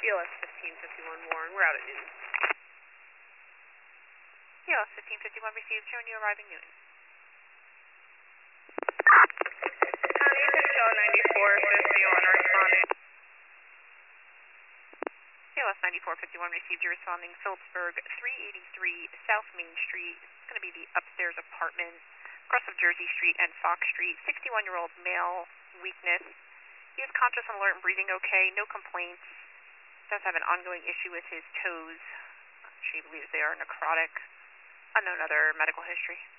ELS 1551 Warren, we're out at Newton. ELS 1551 received, showing you arriving Newton. You can show 9451 responding. ELS 9451 received, you're responding Phillipsburg 383 South Main Street. It's going to be the upstairs apartment, across of Jersey Street and Fox Street. 61-year-old male, weakness. He is conscious and alert and breathing okay, no complaints. Does have an ongoing issue with his toes. She believes they are necrotic. Unknown other medical history.